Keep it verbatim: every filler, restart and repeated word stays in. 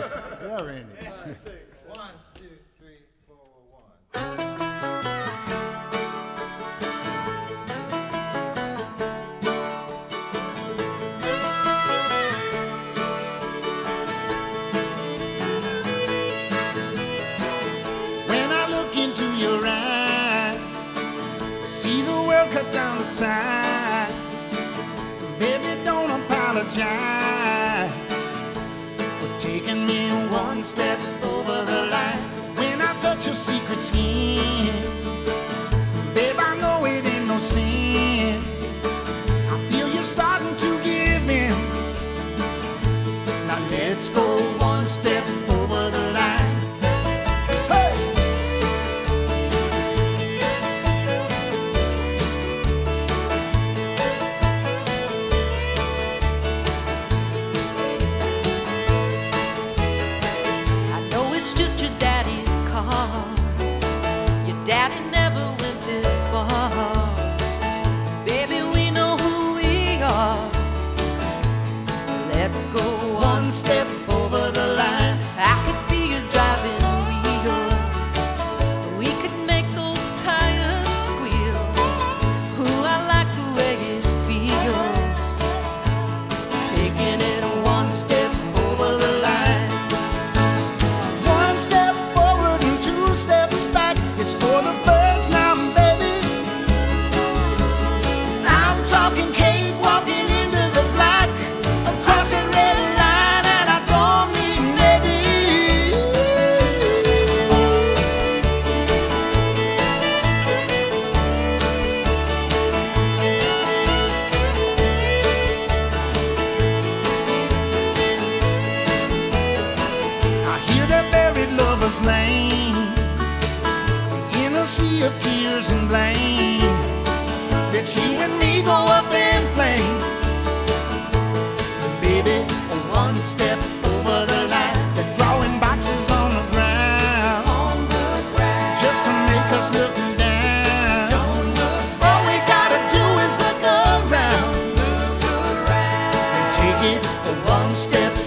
Yeah, Randy. Five, six, one, two, three, four, one. When I look into your eyes, see the world cut down to size. Baby, don't apologize for taking me one step over the line. When I touch your secret skin, babe, I know it ain't no sin. I feel you starting to give in. Now let's go one step over the line. It's just your daddy's car. Your daddy never went this far. Baby, we know who we are. Let's go one step over the line. I could be your driving wheel. We could make those tires squeal. Ooh, I like the way it feels. Taking it one step over the line. One step forward and two steps back. It's for the birds now, baby. I'm talking cake walking into the black, across that red line, and I don't mean maybe. I hear that buried lovers lane in a sea of tears and blame. That you and me go up in flames. Baby, one step over the line. They're drawing boxes on the ground, on the ground, just to make us look down. Don't look down. All we gotta do is look around, look around, and take it one step